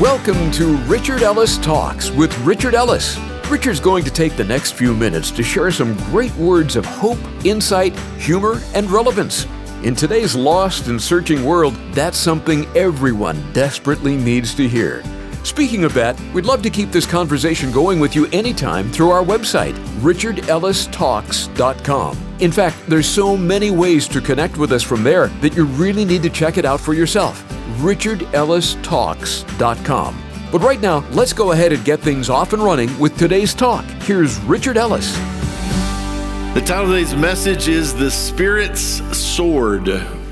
Welcome to Richard Ellis Talks with Richard Ellis. Richard's going to take the next few minutes to share some great words of hope, insight, humor, and relevance. In today's lost and searching world, that's something everyone desperately needs to hear. Speaking of that, we'd love to keep this conversation going with you anytime through our website, richardellistalks.com. In fact, there's so many ways to connect with us from there that you really need to check it out for yourself, richardellistalks.com. But right now, let's go ahead and get things off and running with today's talk. Here's Richard Ellis. The title of today's message is The Spirit's Sword.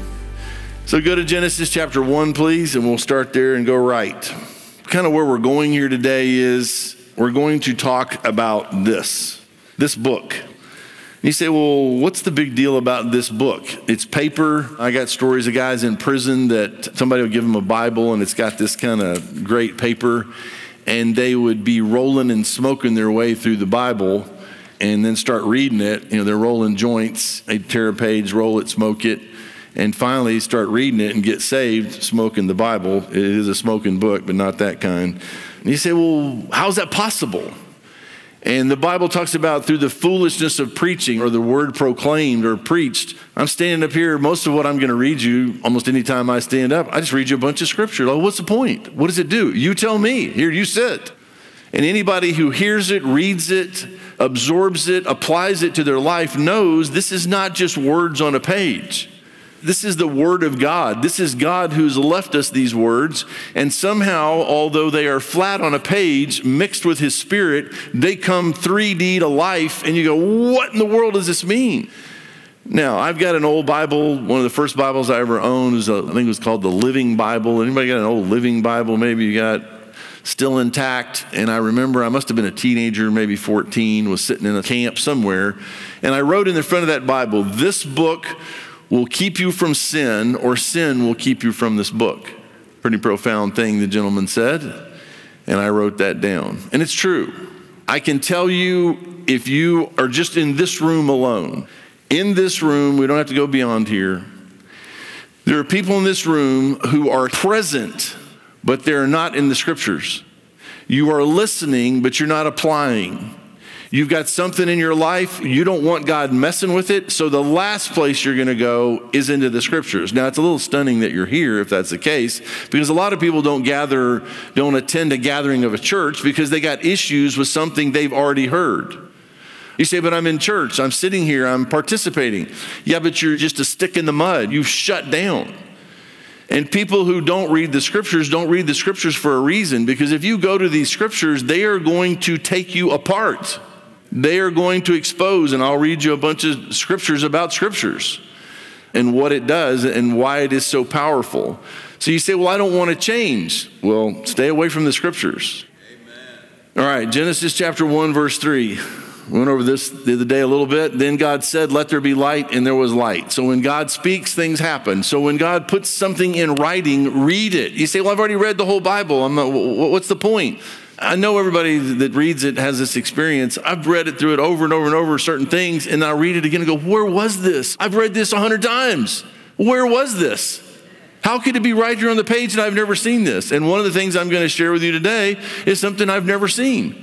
So go to Genesis chapter 1, please, and we'll start there and go right. Kind of where we're going here today is we're going to talk about this book. And you say, well, what's the big deal about this book? It's paper. I got stories of guys in prison that somebody would give them a Bible and it's got this kind of great paper, and they would be rolling and smoking their way through the Bible and then start reading it. They're rolling joints. They'd tear a page, roll it, smoke it, and finally start reading it and get saved, smoking the Bible. It is a smoking book, but not that kind. And you say, well, how's that possible? And the Bible talks about through the foolishness of preaching, or the word proclaimed or preached. I'm standing up here. Most of what I'm going to read you, almost any time I stand up, I just read you a bunch of scripture. Like, what's the point? What does it do? You tell me. Here, you sit. And anybody who hears it, reads it, absorbs it, applies it to their life knows this is not just words on a page. This is the Word of God. This is God who's left us these words. And somehow, although they are flat on a page, mixed with His Spirit, they come 3D to life. And you go, what in the world does this mean? Now, I've got an old Bible. One of the first Bibles I ever owned was, I think it was called the Living Bible. Anybody got an old Living Bible? Maybe you got still intact. And I remember I must have been a teenager, maybe 14, was sitting in a camp somewhere. And I wrote in the front of that Bible, this book will keep you from sin, or sin will keep you from this book. Pretty profound thing the gentleman said, and I wrote that down. And it's true. I can tell you, if you are just in this room alone, in this room, we don't have to go beyond here, there are people in this room who are present, but they're not in the scriptures. You are listening, but you're not applying. You've got something in your life, you don't want God messing with it, so the last place you're going to go is into the scriptures. Now, it's a little stunning that you're here if that's the case, because a lot of people don't attend a gathering of a church because they got issues with something they've already heard. You say, but I'm in church, I'm sitting here, I'm participating. Yeah, but you're just a stick in the mud. You've shut down. And people who don't read the scriptures for a reason, because if you go to these scriptures, they are going to take you apart. They are going to expose, and I'll read you a bunch of scriptures about scriptures and what it does and why it is so powerful. So you say, well, I don't want to change. Well, stay away from the scriptures. Amen. All right, Genesis chapter 1, verse 3. We went over this the other day a little bit. Then God said, let there be light, and there was light. So when God speaks, things happen. So when God puts something in writing, read it. You say, well, I've already read the whole Bible. What's the point? I know everybody that reads it has this experience. I've read it through it over and over and over, certain things, and I'll read it again and go, where was this? I've read this 100 times. Where was this? How could it be right here on the page and I've never seen this? And one of the things I'm going to share with you today is something I've never seen.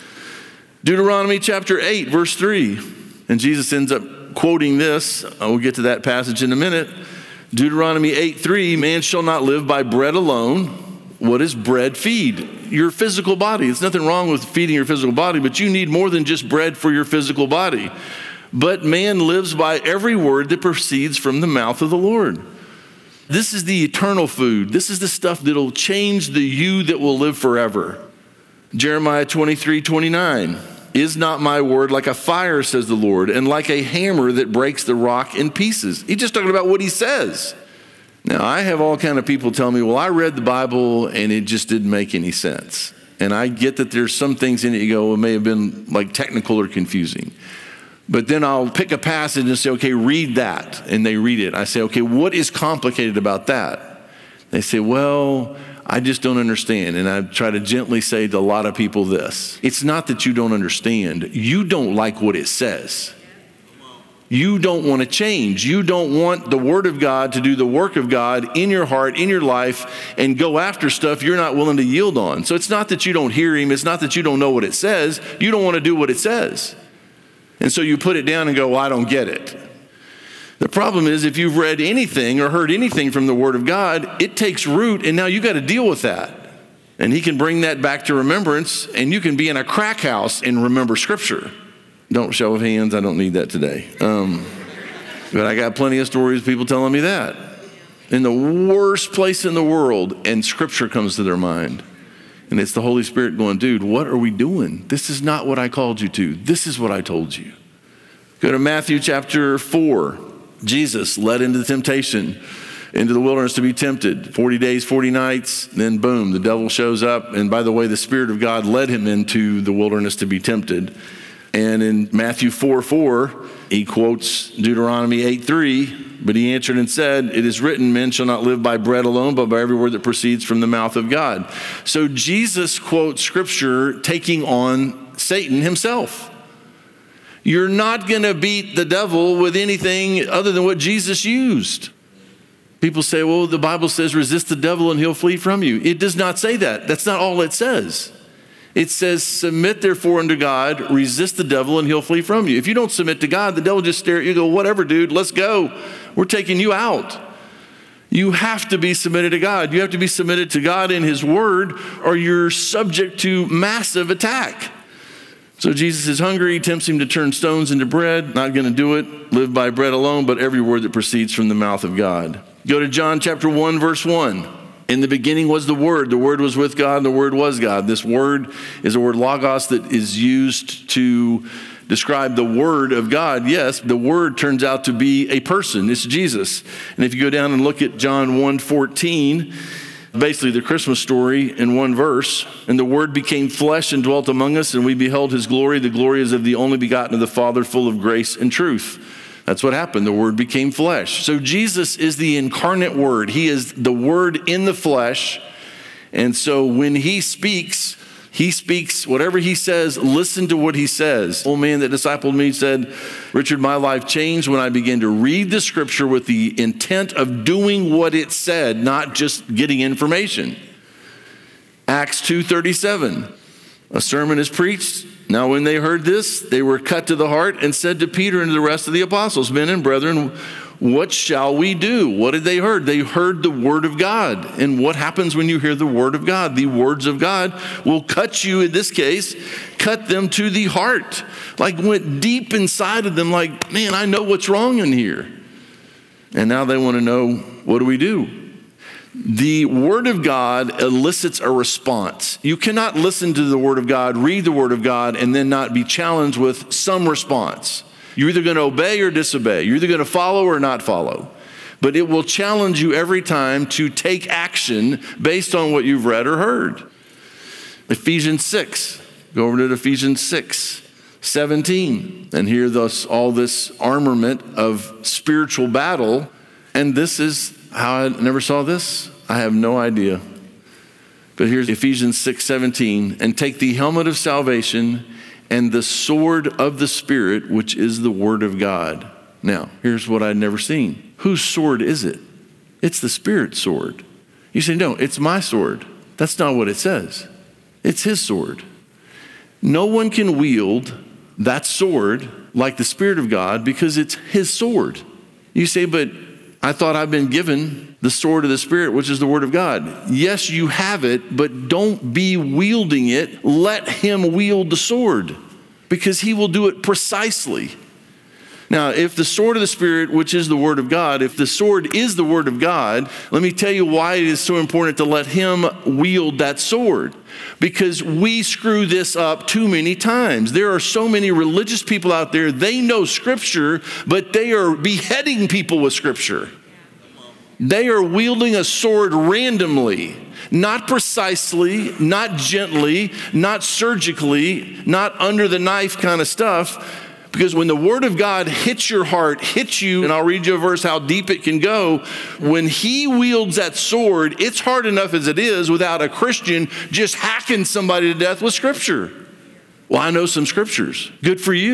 Deuteronomy chapter 8, verse 3. And Jesus ends up quoting this. We'll get to that passage in a minute. Deuteronomy 8:3, man shall not live by bread alone. What does bread feed? Your physical body. There's nothing wrong with feeding your physical body, but you need more than just bread for your physical body. But man lives by every word that proceeds from the mouth of the Lord. This is the eternal food. This is the stuff that'll change the you that will live forever. Jeremiah 23:29. Is not my word like a fire, says the Lord, and like a hammer that breaks the rock in pieces? He's just talking about what he says. Now, I have all kind of people tell me, well, I read the Bible and it just didn't make any sense. And I get that there's some things in it you go, it may have been like technical or confusing. But then I'll pick a passage and say, okay, read that. And they read it. I say, okay, what is complicated about that? They say, well, I just don't understand. And I try to gently say to a lot of people this. It's not that you don't understand. You don't like what it says. You don't want to change. You don't want the Word of God to do the work of God in your heart, in your life, and go after stuff you're not willing to yield on. So it's not that you don't hear Him. It's not that you don't know what it says. You don't want to do what it says. And so you put it down and go, well, I don't get it. The problem is if you've read anything or heard anything from the Word of God, it takes root, and now you got to deal with that. And He can bring that back to remembrance, and you can be in a crack house and remember Scripture. Don't show of hands. I don't need that today. But I got plenty of stories of people telling me that. In the worst place in the world, and Scripture comes to their mind. And it's the Holy Spirit going, dude, what are we doing? This is not what I called you to. This is what I told you. Go to Matthew chapter 4. Jesus led into the temptation, into the wilderness to be tempted. 40 days, 40 nights, then boom, the devil shows up. And by the way, the Spirit of God led him into the wilderness to be tempted. And in Matthew 4:4, he quotes Deuteronomy 8:3, but he answered and said, it is written, men shall not live by bread alone, but by every word that proceeds from the mouth of God. So Jesus quotes Scripture taking on Satan himself. You're not going to beat the devil with anything other than what Jesus used. People say, well, the Bible says resist the devil and he'll flee from you. It does not say that. That's not all it says. It says, submit therefore unto God, resist the devil, and he'll flee from you. If you don't submit to God, the devil just stare at you and go, whatever, dude, let's go. We're taking you out. You have to be submitted to God. You have to be submitted to God in His Word, or you're subject to massive attack. So Jesus is hungry. He tempts him to turn stones into bread. Not going to do it. Live by bread alone, but every word that proceeds from the mouth of God. Go to John chapter 1, verse 1. In the beginning was the Word was with God, and the Word was God. This word is the word logos that is used to describe the Word of God. Yes, the Word turns out to be a person. It's Jesus. And if you go down and look at John 1:14, basically the Christmas story in one verse, and the Word became flesh and dwelt among us, and we beheld His glory. The glory is of the only begotten of the Father, full of grace and truth. That's what happened. The Word became flesh. So Jesus is the incarnate Word. He is the Word in the flesh. And so when He speaks whatever He says, listen to what He says. Old man that discipled me said, Richard, my life changed when I began to read the Scripture with the intent of doing what it said, not just getting information. Acts 2:37, a sermon is preached. Now when they heard this, they were cut to the heart and said to Peter and to the rest of the apostles, men and brethren, what shall we do? What had they heard? They heard the Word of God. And what happens when you hear the Word of God? The words of God will cut you, in this case, cut them to the heart. Like went deep inside of them like, man, I know what's wrong in here. And now they want to know, what do we do? The Word of God elicits a response. You cannot listen to the Word of God, read the Word of God, and then not be challenged with some response. You're either going to obey or disobey. You're either going to follow or not follow. But it will challenge you every time to take action based on what you've read or heard. Ephesians 6. Go over to Ephesians 6:17. And hear all this armament of spiritual battle. And this is how I never saw this. I have no idea. But here's Ephesians 6:17. And take the helmet of salvation and the sword of the Spirit, which is the Word of God. Now, here's what I'd never seen. Whose sword is it? It's the Spirit's sword. You say, no, it's my sword. That's not what it says. It's His sword. No one can wield that sword like the Spirit of God because it's His sword. You say, but I thought I've been given the sword of the Spirit, which is the Word of God. Yes, you have it, but don't be wielding it. Let Him wield the sword because He will do it precisely. Now, if the sword of the Spirit, which is the Word of God, if the sword is the Word of God, let me tell you why it is so important to let Him wield that sword. Because we screw this up too many times. There are so many religious people out there, they know Scripture, but they are beheading people with Scripture. They are wielding a sword randomly, not precisely, not gently, not surgically, not under the knife kind of stuff. Because when the Word of God hits your heart, hits you, and I'll read you a verse how deep it can go. When He wields that sword, it's hard enough as it is without a Christian just hacking somebody to death with Scripture. Well, I know some Scriptures. Good for you.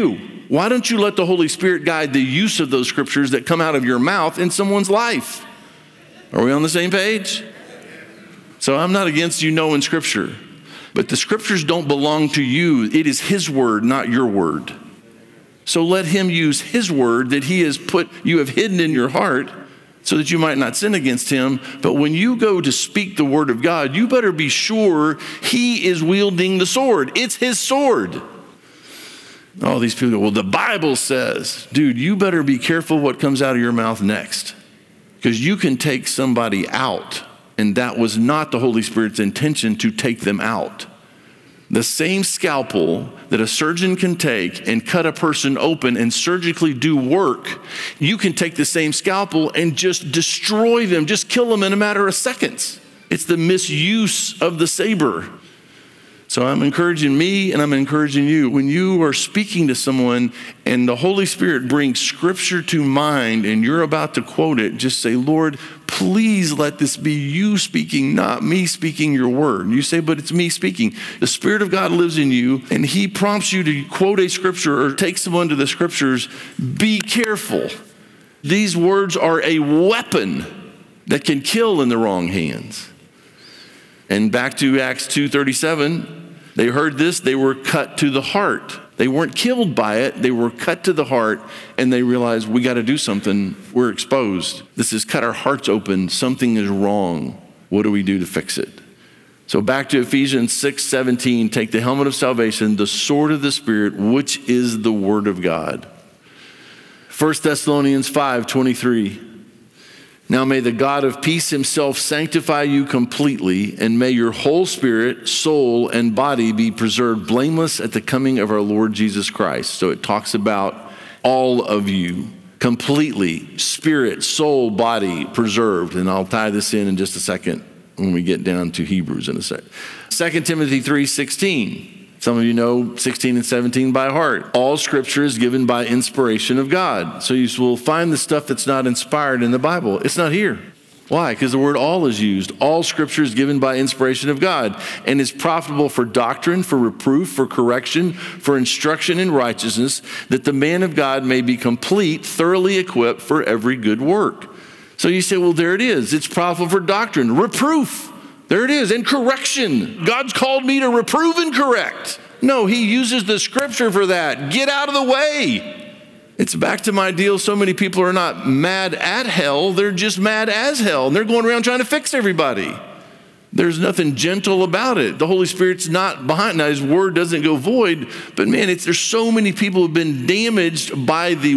Why don't you let the Holy Spirit guide the use of those scriptures that come out of your mouth in someone's life? Are we on the same page? So I'm not against you knowing scripture, but the scriptures don't belong to you. It is his word, not your word. So let him use his word that you have hidden in your heart so that you might not sin against him. But when you go to speak the word of God, you better be sure he is wielding the sword. It's his sword. All these people go, well, the Bible says, dude, you better be careful what comes out of your mouth next, because you can take somebody out, and that was not the Holy Spirit's intention to take them out. The same scalpel that a surgeon can take and cut a person open and surgically do work, you can take the same scalpel and just destroy them, just kill them in a matter of seconds. It's the misuse of the saber. So I'm encouraging me and I'm encouraging you. When you are speaking to someone and the Holy Spirit brings scripture to mind and you're about to quote it, just say, Lord, please let this be you speaking, not me speaking your word. And you say, but it's me speaking. The Spirit of God lives in you and he prompts you to quote a scripture or take someone to the scriptures. Be careful. These words are a weapon that can kill in the wrong hands. And back to Acts 2:37, they heard this, they were cut to the heart. They weren't killed by it, they were cut to the heart, and they realized we got to do something. We're exposed. This has cut our hearts open. Something is wrong. What do we do to fix it? So back to Ephesians 6:17, take the helmet of salvation, the sword of the Spirit, which is the word of God. 1 Thessalonians 5:23. Now may the God of peace himself sanctify you completely, and may your whole spirit, soul, and body be preserved blameless at the coming of our Lord Jesus Christ. So it talks about all of you, completely, spirit, soul, body preserved. And I'll tie this in just a second when we get down to Hebrews in a sec. 2 Timothy 3:16. Some of you know 16 and 17 by heart. All scripture is given by inspiration of God. So you will find the stuff that's not inspired in the Bible. It's not here. Why? Because the word all is used. All scripture is given by inspiration of God and is profitable for doctrine, for reproof, for correction, for instruction in righteousness, that the man of God may be complete, thoroughly equipped for every good work. So you say, well, there it is. It's profitable for doctrine, reproof. There it is, and correction. God's called me to reprove and correct. No, he uses the scripture for that. Get out of the way. It's back to my deal. So many people are not mad at hell. They're just mad as hell. And they're going around trying to fix everybody. There's nothing gentle about it. The Holy Spirit's not behind. Now, his word doesn't go void. But man, there's so many people who have been damaged by the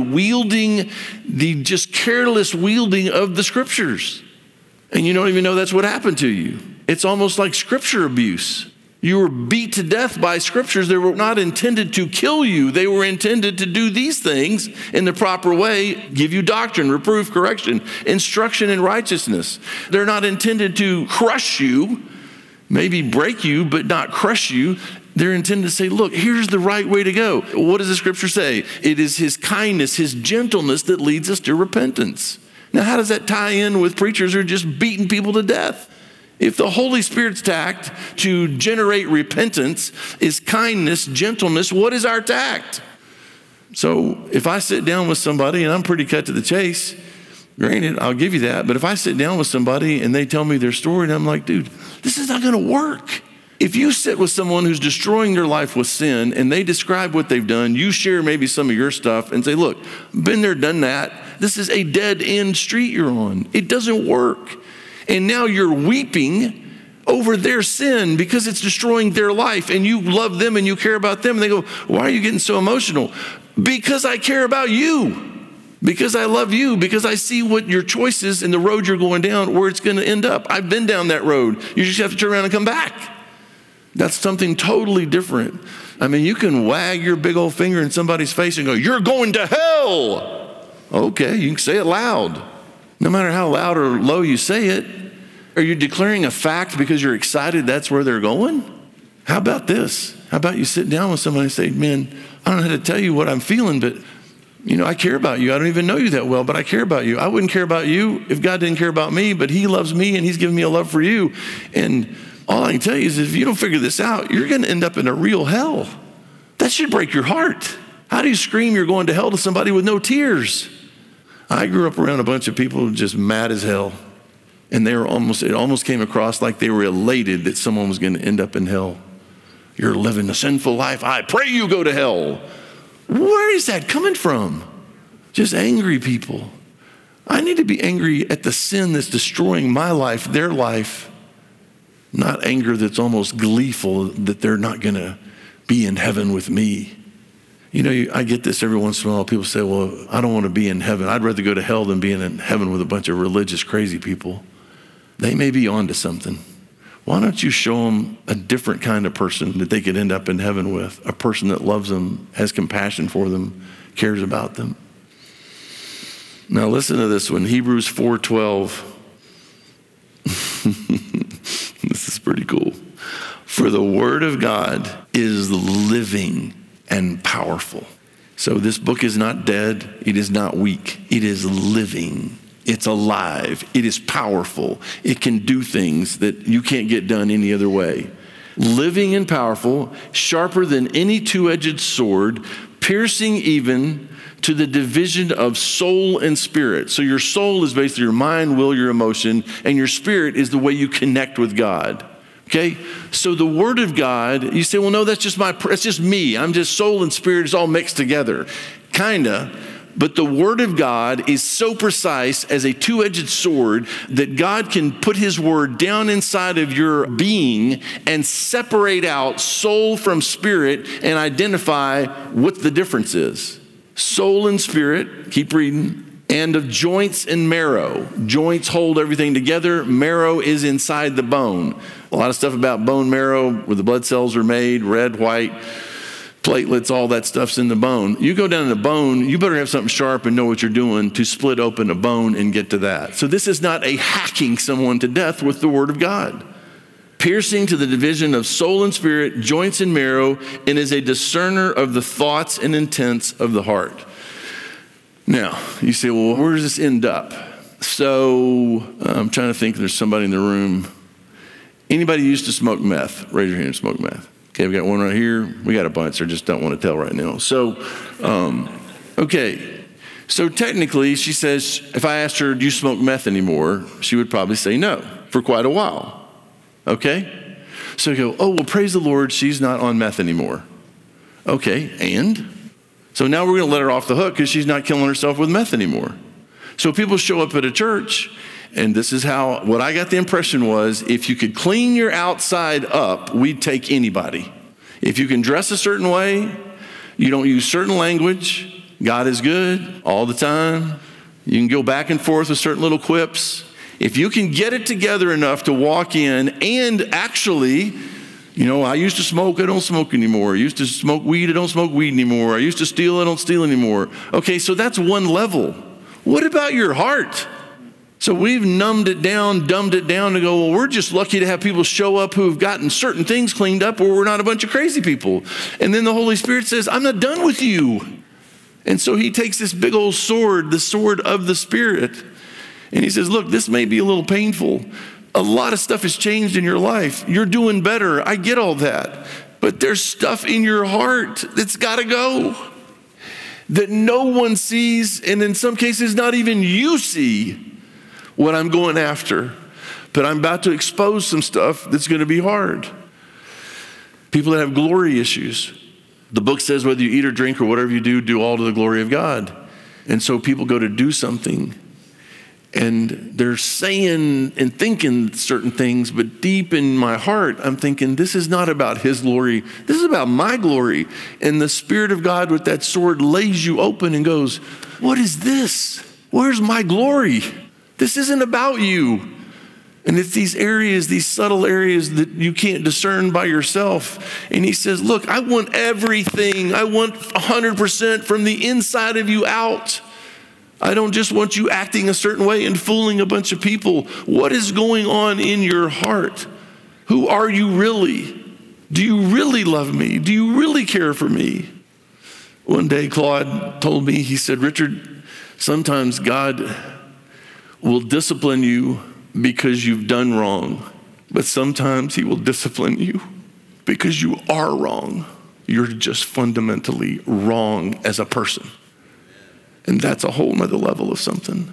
just careless wielding of the scriptures. And you don't even know that's what happened to you. It's almost like scripture abuse. You were beat to death by scriptures that were not intended to kill you. They were intended to do these things in the proper way, give you doctrine, reproof, correction, instruction in righteousness. They're not intended to crush you, maybe break you, but not crush you. They're intended to say, look, here's the right way to go. What does the scripture say? It is his kindness, his gentleness that leads us to repentance. Now, how does that tie in with preachers who are just beating people to death? If the Holy Spirit's tact to generate repentance is kindness, gentleness, what is our tact? So if I sit down with somebody, and I'm pretty cut to the chase, granted, I'll give you that, but if I sit down with somebody and they tell me their story, and I'm like, dude, this is not going to work. If you sit with someone who's destroying their life with sin and they describe what they've done, you share maybe some of your stuff and say, look, been there, done that. This is a dead end street you're on. It doesn't work. And now you're weeping over their sin because it's destroying their life, and you love them and you care about them. And they go, why are you getting so emotional? Because I care about you. Because I love you. Because I see what your choices and the road you're going down, where it's going to end up. I've been down that road. You just have to turn around and come back. That's something totally different. I mean, you can wag your big old finger in somebody's face and go, you're going to hell. Okay, you can say it loud. No matter how loud or low you say it. Are you declaring a fact because you're excited that's where they're going? How about this? How about you sit down with somebody and say, man, I don't know how to tell you what I'm feeling, but I care about you. I don't even know you that well, but I care about you. I wouldn't care about you if God didn't care about me, but he loves me and he's given me a love for you. And all I can tell you is if you don't figure this out, you're going to end up in a real hell. That should break your heart. How do you scream you're going to hell to somebody with no tears? I grew up around a bunch of people just mad as hell. And it almost came across like they were elated that someone was going to end up in hell. You're living a sinful life. I pray you go to hell. Where is that coming from? Just angry people. I need to be angry at the sin that's destroying my life, their life, not anger that's almost gleeful that they're not going to be in heaven with me. You know, I get this every once in a while. People say, well, I don't want to be in heaven. I'd rather go to hell than be in heaven with a bunch of religious, crazy people. They may be onto something. Why don't you show them a different kind of person that they could end up in heaven with? A person that loves them, has compassion for them, cares about them. Now listen to this one, Hebrews 4:12. This is pretty cool. For the word of God is living and powerful. So this book is not dead. It is not weak. It is living. It's alive. It is powerful. It can do things that you can't get done any other way. Living and powerful, sharper than any two-edged sword, piercing even to the division of soul and spirit. So your soul is basically your mind, will, your emotion, and your spirit is the way you connect with God. Okay? So the word of God, you say, well, no, that's just me. I'm just soul and spirit is all mixed together. Kinda. But the word of God is so precise as a two-edged sword that God can put his word down inside of your being and separate out soul from spirit and identify what the difference is. Soul and spirit, keep reading, and of joints and marrow. Joints hold everything together. Marrow is inside the bone. A lot of stuff about bone marrow, where the blood cells are made, red, white, platelets, all that stuff's in the bone. You go down in the bone, you better have something sharp and know what you're doing to split open a bone and get to that. So this is not a hacking someone to death with the word of God. Piercing to the division of soul and spirit, joints and marrow, and is a discerner of the thoughts and intents of the heart. Now, you say, well, where does this end up? So I'm trying to think, there's somebody in the room. Anybody used to smoke meth? Raise your hand and smoke meth. Okay, we got one right here. We got a bunch. I just don't want to tell right now. So, okay. So technically, she says, if I asked her, do you smoke meth anymore? She would probably say no for quite a while. Okay? So I go, oh, well, praise the Lord, she's not on meth anymore. Okay, and? So now we're going to let her off the hook because she's not killing herself with meth anymore. So people show up at a church, and this is what I got the impression was, if you could clean your outside up, we'd take anybody. If you can dress a certain way, you don't use certain language, God is good all the time. You can go back and forth with certain little quips. If you can get it together enough to walk in and actually, you know, I used to smoke, I don't smoke anymore. I used to smoke weed, I don't smoke weed anymore. I used to steal, I don't steal anymore. Okay, so that's one level. What about your heart? So we've dumbed it down to go, well, we're just lucky to have people show up who have gotten certain things cleaned up, or we're not a bunch of crazy people. And then the Holy Spirit says, I'm not done with you. And so he takes this big old sword, the sword of the Spirit, and he says, look, this may be a little painful. A lot of stuff has changed in your life. You're doing better. I get all that. But there's stuff in your heart that's got to go that no one sees, and in some cases, not even you see what I'm going after. But I'm about to expose some stuff that's going to be hard. People that have glory issues. The book says whether you eat or drink or whatever you do all to the glory of God. And so people go to do something, and they're saying and thinking certain things, but deep in my heart, I'm thinking, this is not about his glory. This is about my glory. And the Spirit of God with that sword lays you open and goes, what is this? Where's my glory? This isn't about you. And it's these areas, these subtle areas that you can't discern by yourself. And he says, look, I want everything. I want 100% from the inside of you out. I don't just want you acting a certain way and fooling a bunch of people. What is going on in your heart? Who are you really? Do you really love me? Do you really care for me? One day Claude told me, he said, Richard, sometimes God will discipline you because you've done wrong, but sometimes he will discipline you because you are wrong. You're just fundamentally wrong as a person. And that's a whole nother level of something.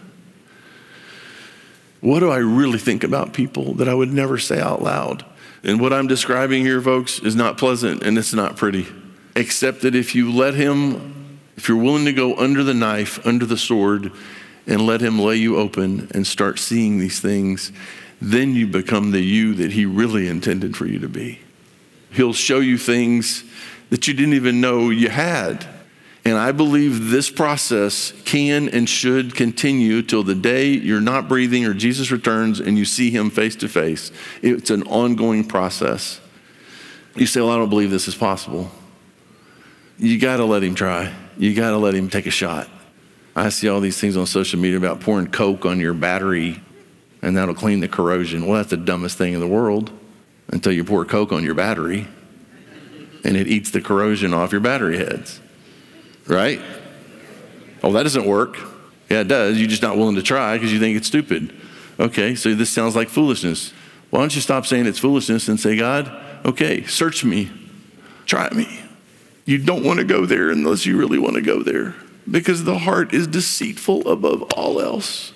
What do I really think about people that I would never say out loud? And what I'm describing here, folks, is not pleasant and it's not pretty. Except that if you let him, if you're willing to go under the knife, under the sword, and let him lay you open and start seeing these things, then you become the you that he really intended for you to be. He'll show you things that you didn't even know you had. And I believe this process can and should continue till the day you're not breathing or Jesus returns and you see him face to face. It's an ongoing process. You say, well, I don't believe this is possible. You got to let him try. You got to let him take a shot. I see all these things on social media about pouring Coke on your battery and that'll clean the corrosion. Well, that's the dumbest thing in the world until you pour Coke on your battery and it eats the corrosion off your battery heads. Right? Oh, that doesn't work. Yeah, it does. You're just not willing to try because you think it's stupid. Okay, so this sounds like foolishness. Why don't you stop saying it's foolishness and say, God, okay, search me. Try me. You don't want to go there unless you really want to go there because the heart is deceitful above all else.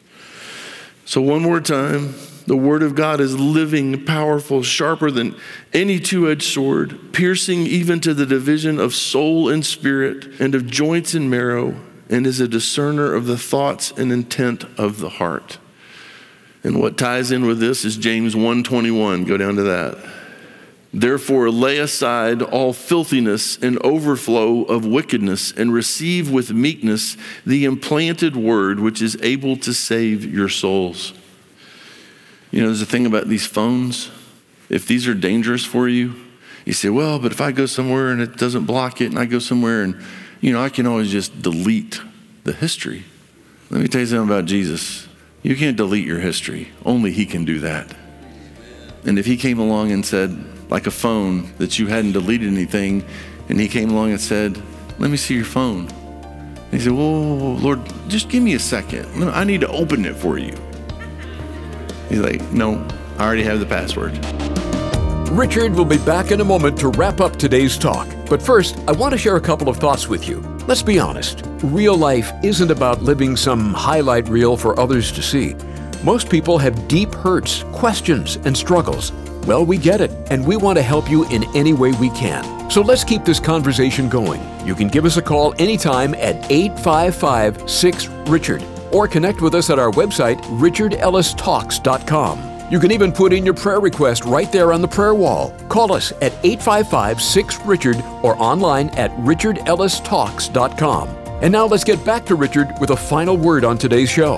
So one more time. The word of God is living, powerful, sharper than any two-edged sword, piercing even to the division of soul and spirit and of joints and marrow, and is a discerner of the thoughts and intent of the heart. And what ties in with this is James 1:21. Go down to that. Therefore, lay aside all filthiness and overflow of wickedness and receive with meekness the implanted word which is able to save your souls. You know, there's a thing about these phones. If these are dangerous for you, you say, well, but if I go somewhere and it doesn't block it and I go somewhere and, I can always just delete the history. Let me tell you something about Jesus. You can't delete your history. Only he can do that. And if he came along and said, like a phone, that you hadn't deleted anything, and he came along and said, let me see your phone. And he said, whoa, Lord, just give me a second. I need to open it for you. He's like, no, I already have the password. Richard will be back in a moment to wrap up today's talk. But first, I want to share a couple of thoughts with you. Let's be honest. Real life isn't about living some highlight reel for others to see. Most people have deep hurts, questions, and struggles. Well, we get it, and we want to help you in any way we can. So let's keep this conversation going. You can give us a call anytime at 855-6-RICHARD. Or connect with us at our website, richardellistalks.com. You can even put in your prayer request right there on the prayer wall. Call us at 855-6-RICHARD or online at richardellistalks.com. And now let's get back to Richard with a final word on today's show.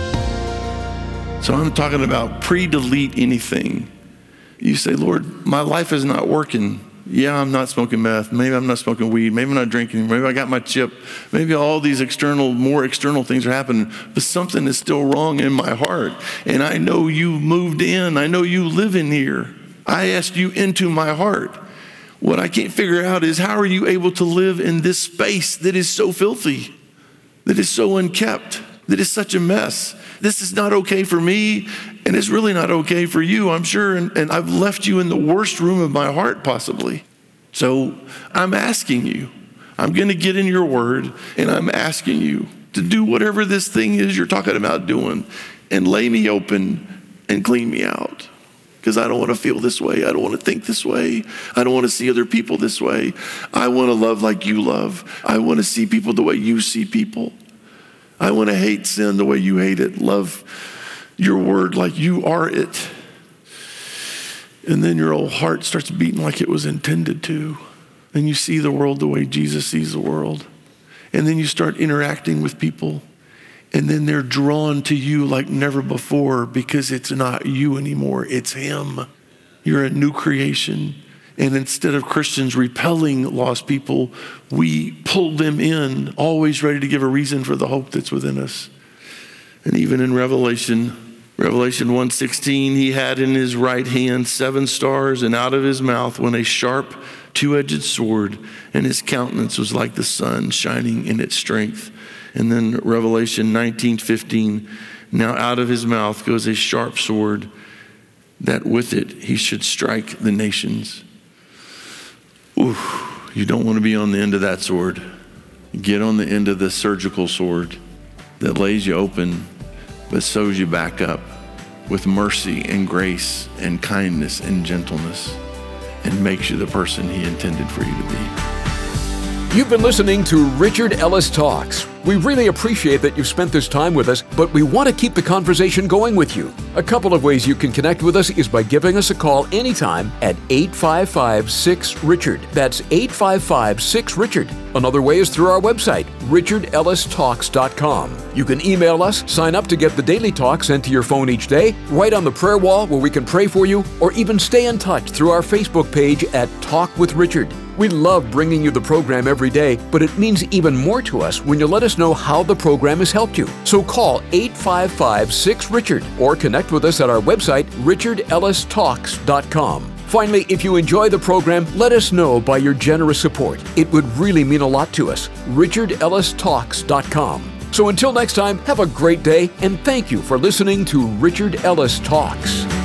So I'm talking about pre-delete anything. You say, Lord, my life is not working. Yeah, I'm not smoking meth. Maybe I'm not smoking weed. Maybe I'm not drinking. Maybe I got my chip. Maybe all these more external things are happening, but something is still wrong in my heart. And I know you moved in. I know you live in here. I asked you into my heart. What I can't figure out is how are you able to live in this space that is so filthy, that is so unkept, that is such a mess? This is not okay for me, and it's really not okay for you, I'm sure, and I've left you in the worst room of my heart, possibly. So I'm asking you, I'm going to get in your word, and I'm asking you to do whatever this thing is you're talking about doing, and lay me open and clean me out. Because I don't want to feel this way. I don't want to think this way. I don't want to see other people this way. I want to love like you love. I want to see people the way you see people. I want to hate sin the way you hate it. Love your word like you are it. And then your old heart starts beating like it was intended to. And you see the world the way Jesus sees the world. And then you start interacting with people. And then they're drawn to you like never before because it's not you anymore. It's him. You're a new creation. And instead of Christians repelling lost people, we pull them in, always ready to give a reason for the hope that's within us. And even in Revelation 1:16, he had in his right hand 7 stars, and out of his mouth went a sharp two-edged sword, and his countenance was like the sun shining in its strength. And then Revelation 19:15, now out of his mouth goes a sharp sword, that with it he should strike the nations. Ooh, You don't want to be on the end of that sword. Get on the end of the surgical sword that lays you open but sews you back up with mercy and grace and kindness and gentleness and makes you the person he intended for you to be. You've been listening to Richard Ellis Talks. We really appreciate that you've spent this time with us, but we want to keep the conversation going with you. A couple of ways you can connect with us is by giving us a call anytime at 855-6-RICHARD. That's 855-6-RICHARD. Another way is through our website, richardellistalks.com. You can email us, sign up to get the daily talk sent to your phone each day, write on the prayer wall where we can pray for you, or even stay in touch through our Facebook page at Talk with Richard. We love bringing you the program every day, but it means even more to us when you let us know how the program has helped you. So call 855-6-RICHARD or connect with us at our website, richardellistalks.com. Finally, if you enjoy the program, let us know by your generous support. It would really mean a lot to us. richardellistalks.com. So until next time, have a great day, and thank you for listening to Richard Ellis Talks.